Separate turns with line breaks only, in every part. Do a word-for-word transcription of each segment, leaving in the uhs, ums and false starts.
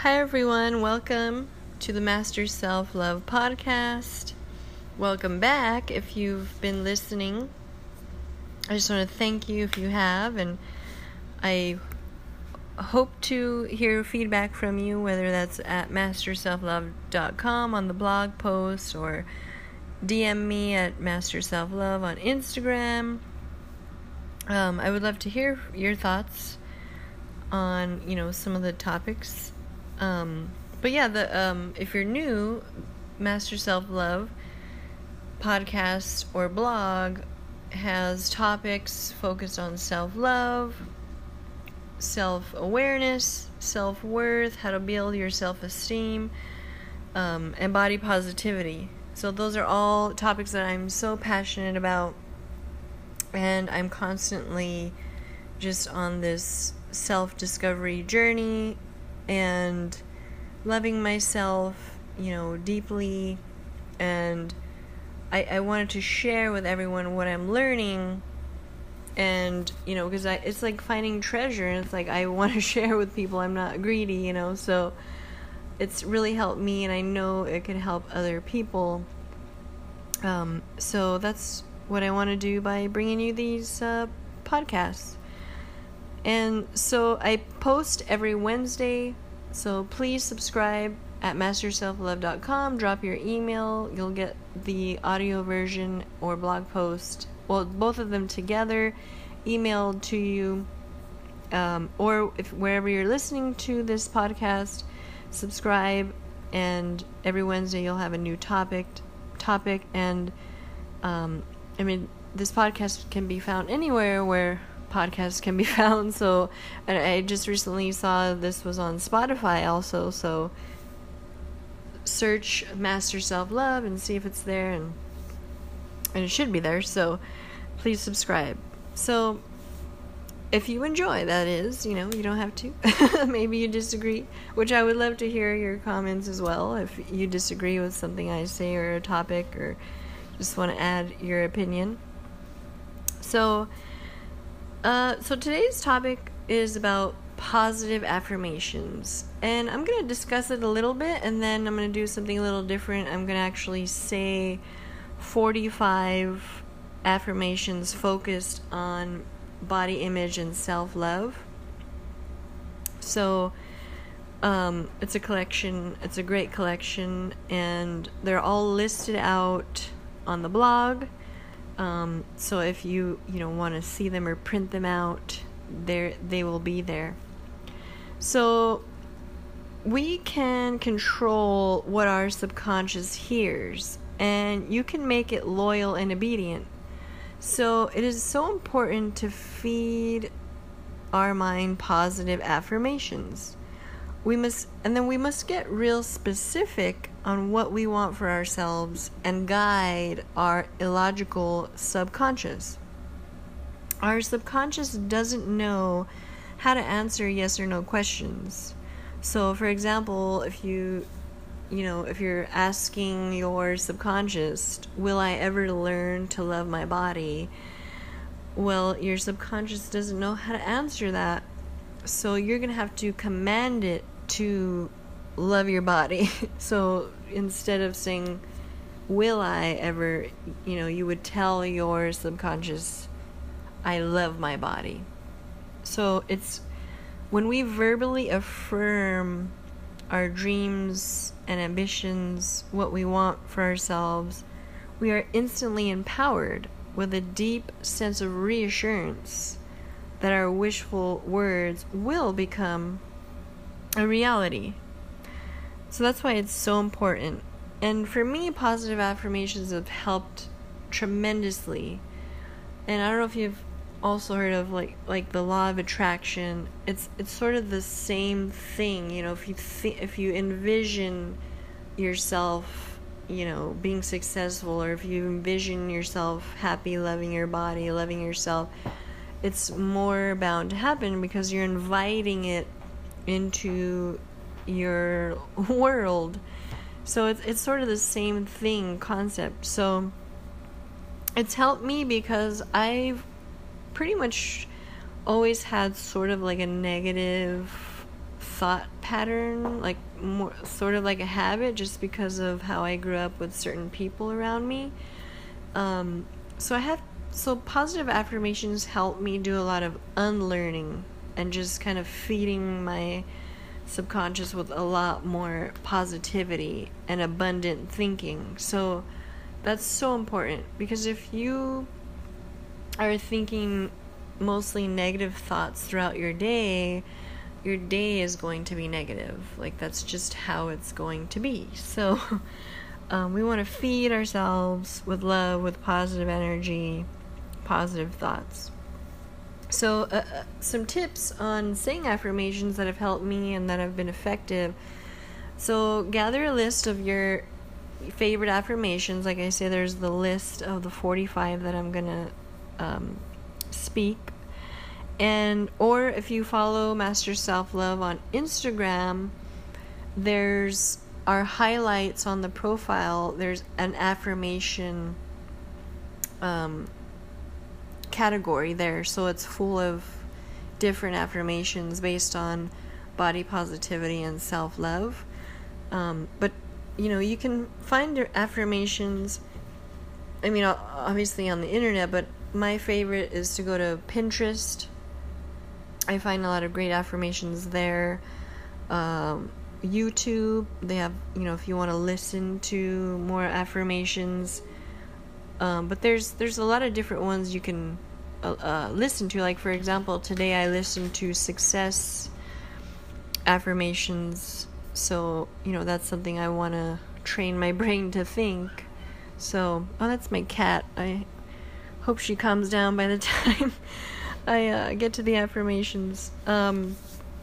Hi everyone, welcome to the Master Self-Love Podcast. Welcome back if you've been listening. I just want to thank you if you have, and I hope to hear feedback from you, whether that's at master self love dot com on the blog post or D M me at master self love on Instagram. Um, I would love to hear your thoughts on, you know, some of the topics. Um, but yeah, the um, if you're new, Master Self-Love podcast or blog has topics focused on self-love, self-awareness, self-worth, how to build your self-esteem, um, and body positivity. So those are all topics that I'm so passionate about, and I'm constantly just on this self-discovery journey and loving myself, you know, deeply. And I, I wanted to share with everyone what I'm learning, and, you know, because I it's like finding treasure, and it's like I want to share with people. I'm not greedy, you know, so it's really helped me, and I know it could help other people. Um, so that's what I want to do by bringing you these uh, podcasts. And so I post every Wednesday, so please subscribe at master self love dot com. Drop your email. You'll get the audio version or blog post, well, both of them together, emailed to you. Um, or if wherever you're listening to this podcast, subscribe, and every Wednesday you'll have a new topic. Topic, and um, I mean, this podcast can be found anywhere where podcasts can be found. So, and I just recently saw this was on Spotify also. So, search Master Self Love and see if it's there, and and it should be there. So, please subscribe. So, if you enjoy, that is, you know, you don't have to. Maybe you disagree, which I would love to hear your comments as well. If you disagree with something I say or a topic, or just want to add your opinion. So, uh, so today's topic is about positive affirmations, and I'm going to discuss it a little bit, and then I'm going to do something a little different. I'm going to actually say forty-five affirmations focused on body image and self-love. So um, it's a collection, it's a great collection, and they're all listed out on the blog. Um, so if you, you know, want to see them or print them out, there they will be there. So we can control what our subconscious hears, and you can make it loyal and obedient. So it is so important to feed our mind positive affirmations. We must, and then we must get real specific on what we want for ourselves and guide our illogical subconscious. Our subconscious doesn't know how to answer yes or no questions. So, for example, if you You know, if you're asking your subconscious, will I ever learn to love my body? Well, your subconscious doesn't know how to answer that. So you're going to have to command it to love your body. So instead of saying, will I ever, you know, you would tell your subconscious, I love my body. So it's when we verbally affirm our dreams and ambitions, what we want for ourselves, we are instantly empowered with a deep sense of reassurance that our wishful words will become a reality. So that's why it's so important. And for me, positive affirmations have helped tremendously. And I don't know if you've also heard of like like the law of attraction. It's it's sort of the same thing, you know. If you th- if you envision yourself, you know, being successful, or if you envision yourself happy, loving your body, loving yourself, it's more bound to happen because you're inviting it into your world. So it's it's sort of the same thing concept. So it's helped me because I've pretty much always had sort of like a negative thought pattern, like more sort of like a habit, just because of how I grew up with certain people around me. Um, so I have so positive affirmations help me do a lot of unlearning and just kind of feeding my subconscious with a lot more positivity and abundant thinking. So that's so important, because if you are thinking mostly negative thoughts throughout your day, your day is going to be negative. Like, that's just how it's going to be. So um, we want to feed ourselves with love, with positive energy, positive thoughts. So uh, some tips on saying affirmations that have helped me and that have been effective. So gather a list of your favorite affirmations. Like I say, there's the list of the forty-five that I'm going to um, speak. And or if you follow Master Self Love on Instagram, there's our highlights on the profile. There's an affirmation um, category there, so it's full of different affirmations based on body positivity and self-love. Um, but you know, you can find your affirmations, I mean, obviously on the internet, but my favorite is to go to Pinterest. I find a lot of great affirmations there. Um, YouTube, they have, you know, if you want to listen to more affirmations. Um, but there's there's a lot of different ones you can uh, uh, listen to. Like, for example, today I listened to success affirmations. So, you know, that's something I want to train my brain to think. So, oh, that's my cat. I hope she calms down by the time I uh, get to the affirmations. Um,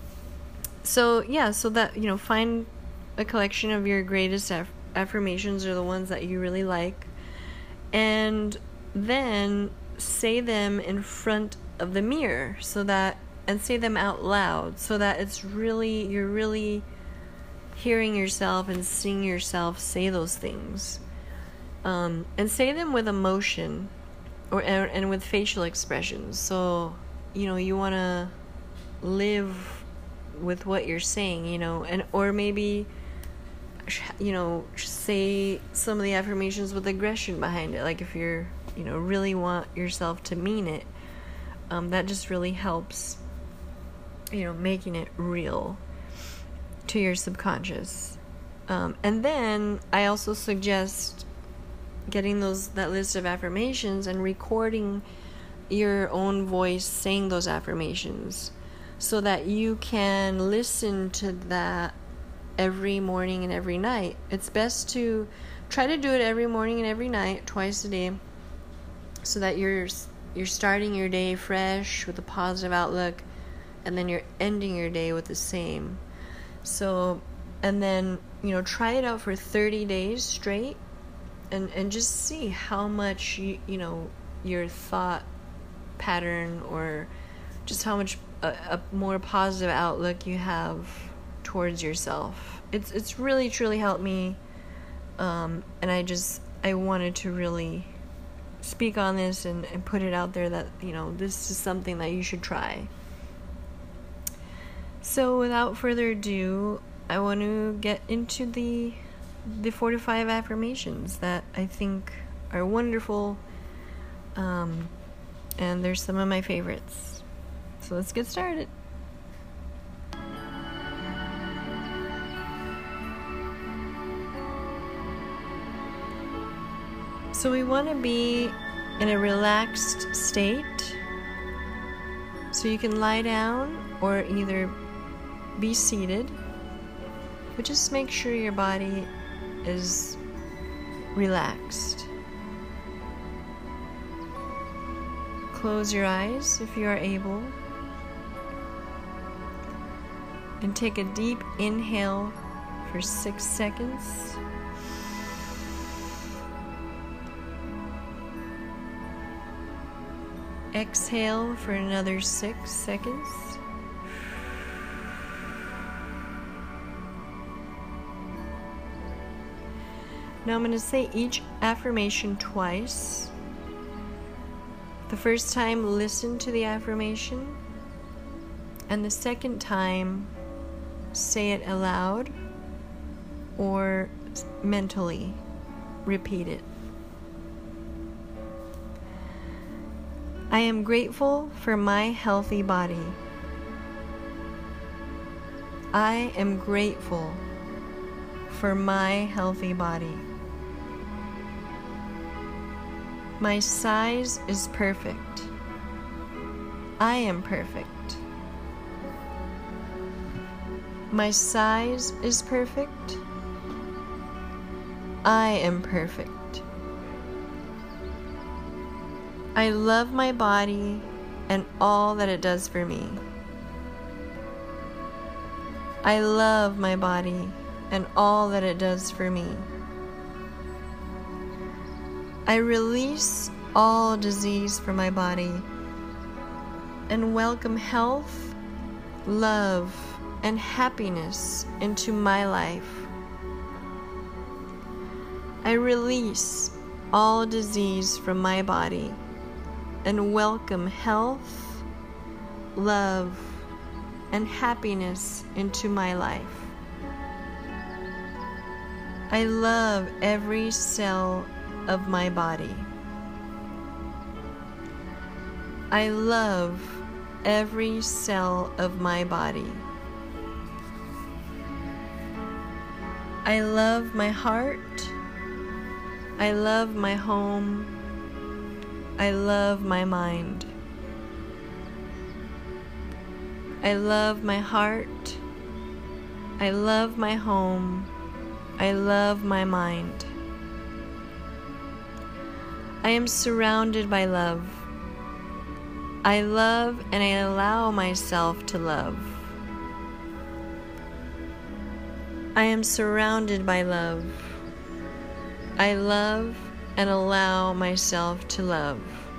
so, yeah, so that, you know, find a collection of your greatest aff- affirmations, or the ones that you really like, and then say them in front of the mirror, so that, and say them out loud, so that it's really, you're really hearing yourself and seeing yourself say those things. Um, and say them with emotion, or and, and with facial expressions. So, you know, you want to live with what you're saying, you know, and or maybe, you know, say some of the affirmations with aggression behind it. Like, if you're, you know, really want yourself to mean it, um, that just really helps, you know, making it real to your subconscious. Um, and then I also suggest getting those that list of affirmations and recording your own voice saying those affirmations, so that you can listen to that every morning and every night. It's best to try to do it every morning and every night, twice a day, so that you're you're starting your day fresh with a positive outlook, and then you're ending your day with the same. So, and then, you know, try it out for thirty days straight, and and just see how much you, you know, your thought pattern, or just how much a, a more positive outlook you have towards yourself. It's it's really truly helped me, um, and I just I wanted to really speak on this and, and put it out there that, you know, this is something that you should try. So without further ado, I want to get into the the forty-five affirmations that I think are wonderful, um, and they're some of my favorites. So let's get started. So we want to be in a relaxed state. So you can lie down or either be seated, but just make sure your body is relaxed. Close your eyes if you are able, and take a deep inhale for six seconds. Exhale for another six seconds. Now I'm going to say each affirmation twice. The first time, listen to the affirmation, and the second time, say it aloud or mentally repeat it. I am grateful for my healthy body. I am grateful for my healthy body. My size is perfect. I am perfect. My size is perfect. I am perfect. I love my body and all that it does for me. I love my body and all that it does for me. I release all disease from my body and welcome health, love, and happiness into my life. I release all disease from my body and welcome health, love, and happiness into my life. I love every cell of my body. I love every cell of my body. I love my heart. I love my home. I love my mind. I love my heart. I love my home. I love my mind. I am surrounded by love. I love and I allow myself to love. I am surrounded by love. I love and allow myself to love.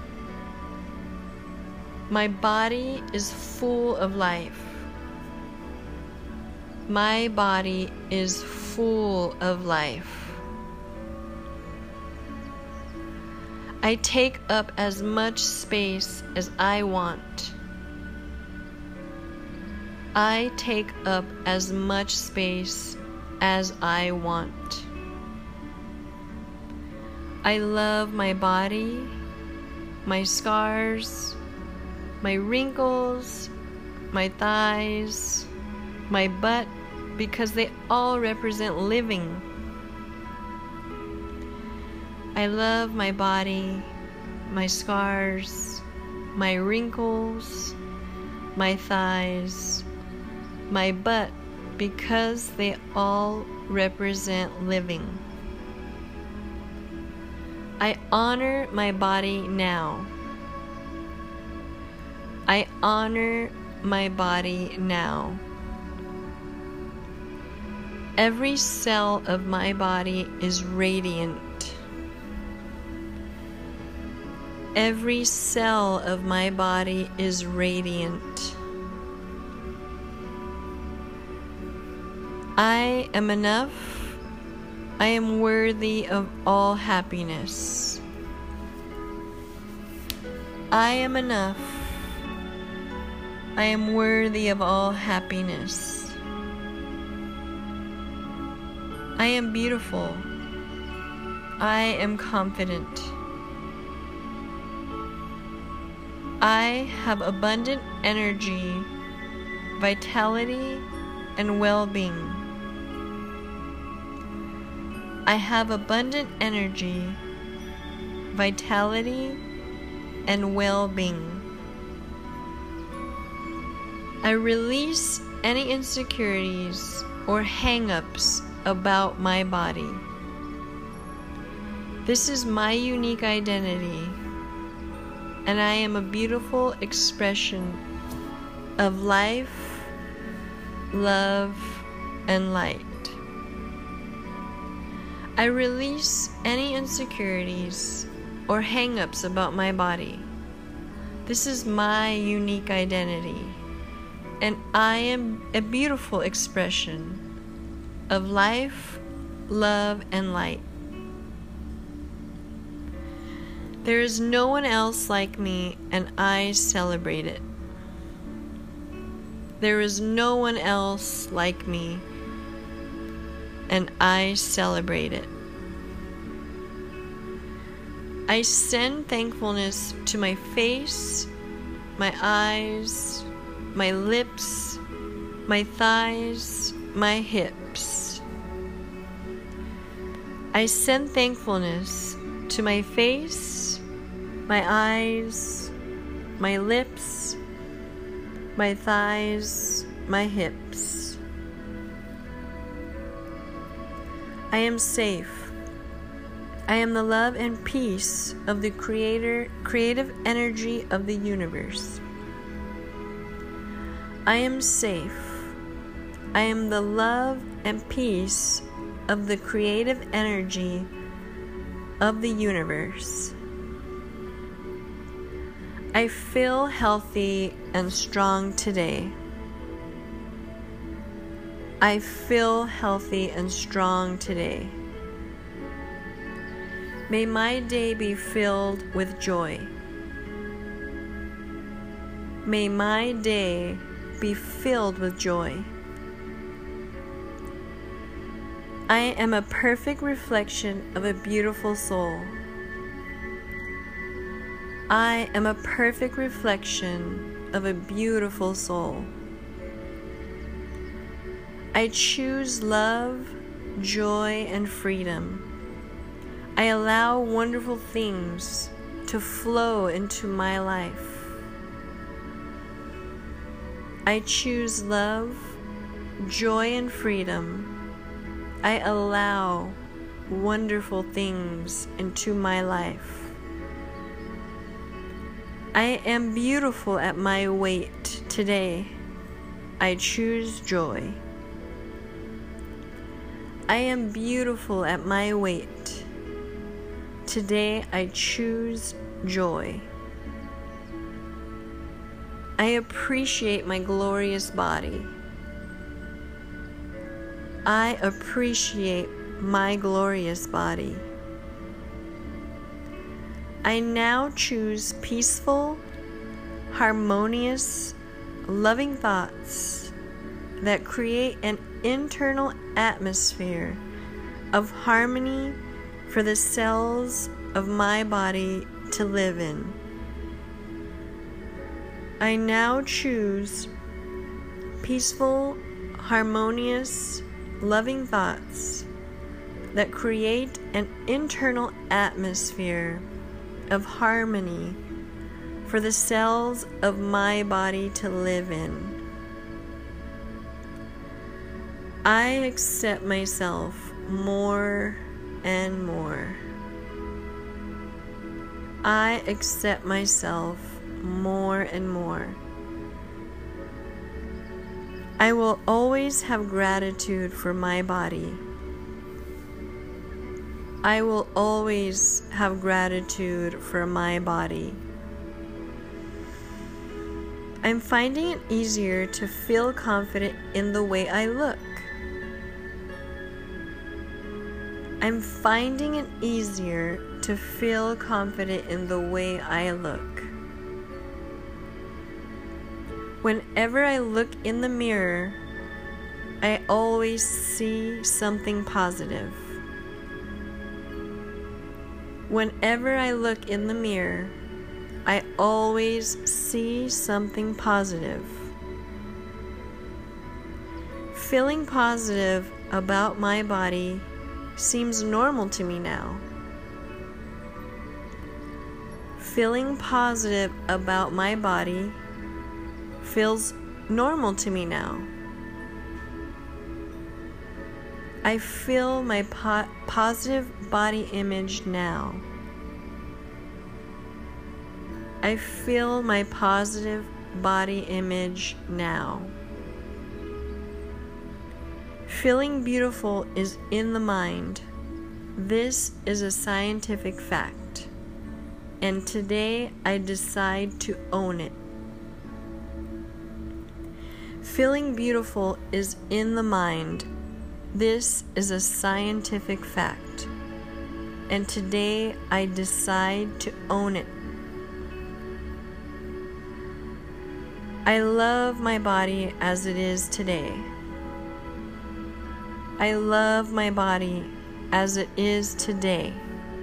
My body is full of life. My body is full of life. I take up as much space as I want. I take up as much space as I want. I love my body, my scars, my wrinkles, my thighs, my butt, because they all represent living. I love my body, my scars, my wrinkles, my thighs, my butt, because they all represent living. I honor my body now. I honor my body now. Every cell of my body is radiant. Every cell of my body is radiant. I am enough. I am worthy of all happiness. I am enough. I am worthy of all happiness. I am beautiful. I am confident. I have abundant energy, vitality, and well-being. I have abundant energy, vitality, and well-being. I release any insecurities or hang-ups about my body. This is my unique identity, and I am a beautiful expression of life, love, and light. I release any insecurities or hang-ups about my body. This is my unique identity, and I am a beautiful expression of life, love, and light. There is no one else like me, and I celebrate it. There is no one else like me, and I celebrate it. I send thankfulness to my face, my eyes, my lips, my thighs, my hips. I send thankfulness to my face, my eyes, my lips, my thighs, my hips. I am safe. I am the love and peace of the creator, creative energy of the universe. I am safe. I am the love and peace of the creative energy of the universe. I feel healthy and strong today. I feel healthy and strong today. May my day be filled with joy. May my day be filled with joy. I am a perfect reflection of a beautiful soul. I am a perfect reflection of a beautiful soul. I choose love, joy, and freedom. I allow wonderful things to flow into my life. I choose love, joy, and freedom. I allow wonderful things into my life. I am beautiful at my weight today. I choose joy. I am beautiful at my weight. Today I choose joy. I appreciate my glorious body. I appreciate my glorious body. I now choose peaceful, harmonious, loving thoughts that create an internal atmosphere of harmony for the cells of my body to live in. I now choose peaceful, harmonious, loving thoughts that create an internal atmosphere of harmony for the cells of my body to live in. I accept myself more and more. I accept myself more and more. I will always have gratitude for my body. I will always have gratitude for my body. I'm finding it easier to feel confident in the way I look. I'm finding it easier to feel confident in the way I look. Whenever I look in the mirror, I always see something positive. Whenever I look in the mirror, I always see something positive. Feeling positive about my body seems normal to me now. Feeling positive about my body feels normal to me now. I feel my po- positive body image now. I feel my positive body image now. Feeling beautiful is in the mind. This is a scientific fact. And today I decide to own it. Feeling beautiful is in the mind. This is a scientific fact. And today I decide to own it. I love my body as it is today. I love my body as it is today.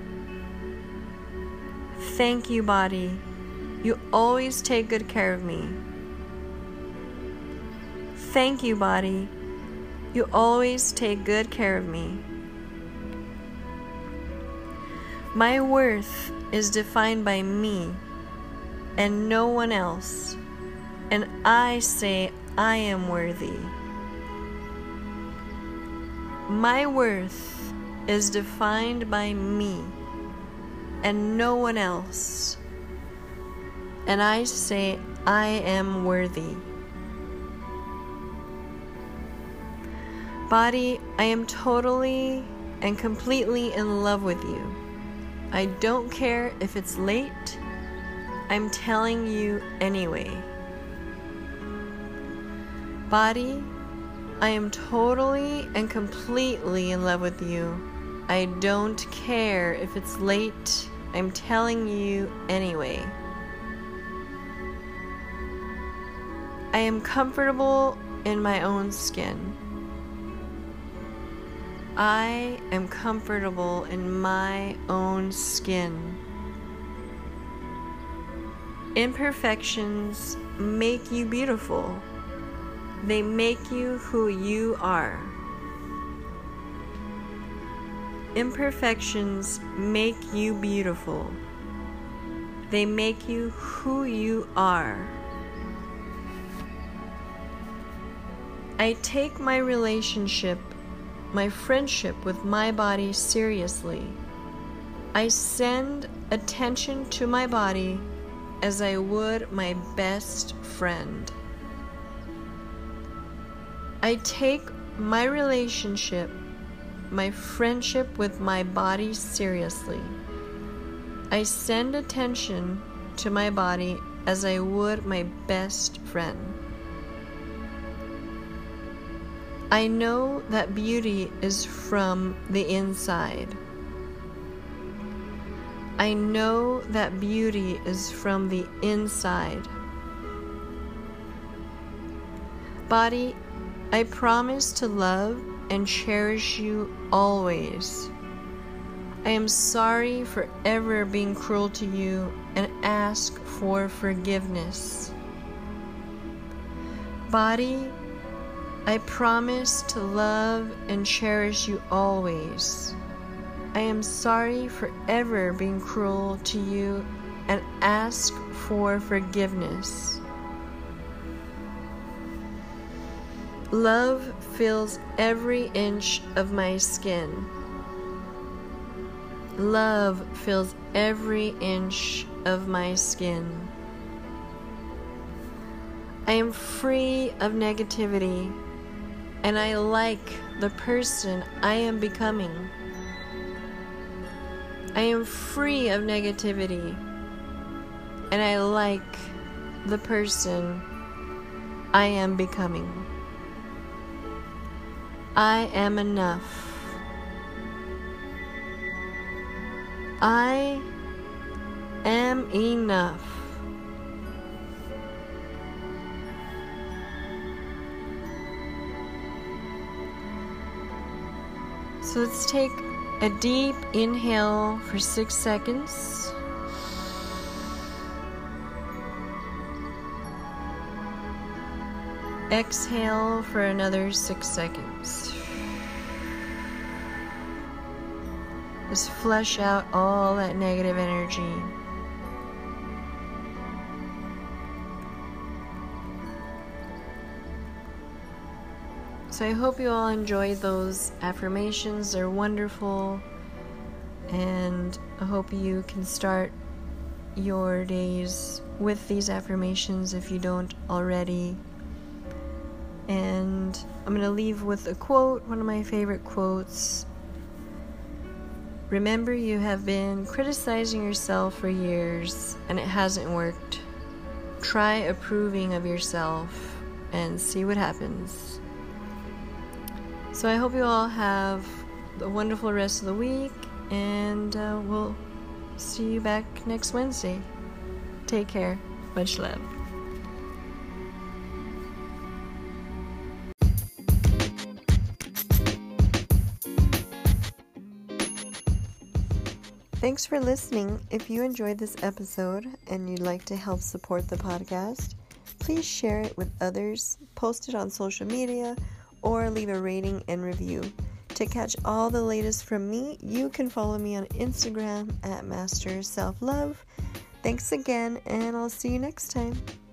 Thank you, body. You always take good care of me. Thank you, body. You always take good care of me. My worth is defined by me and no one else, and I say I am worthy. My worth is defined by me and no one else, and I say I am worthy. Body, I am totally and completely in love with you. I don't care if it's late, I'm telling you anyway. Body, I am totally and completely in love with you. I don't care if it's late, I'm telling you anyway. I am comfortable in my own skin. I am comfortable in my own skin. Imperfections make you beautiful. They make you who you are. Imperfections make you beautiful. They make you who you are. I take my relationship, my friendship with my body seriously. I send attention to my body as I would my best friend. I take my relationship, my friendship with my body seriously. I send attention to my body as I would my best friend. I know that beauty is from the inside. I know that beauty is from the inside. Body, I promise to love and cherish you always. I am sorry for ever being cruel to you and ask for forgiveness. Body, I promise to love and cherish you always. I am sorry for ever being cruel to you and ask for forgiveness. Love fills every inch of my skin. Love fills every inch of my skin. I am free of negativity, and I like the person I am becoming. I am free of negativity, and I like the person I am becoming. I am enough. I am enough. So let's take a deep inhale for six seconds. Exhale for another six seconds. Just flush out all that negative energy. So I hope you all enjoyed those affirmations. They're wonderful. And I hope you can start your days with these affirmations if you don't already. And I'm going to leave with a quote, one of my favorite quotes. Remember, you have been criticizing yourself for years and it hasn't worked. Try approving of yourself and see what happens. So I hope you all have a wonderful rest of the week, and uh, we'll see you back next Wednesday. Take care. Much love. Thanks for listening. If you enjoyed this episode and you'd like to help support the podcast, please share it with others, post it on social media, or leave a rating and review. To catch all the latest from me, you can follow me on Instagram at Master Self Love. Thanks again, and I'll see you next time.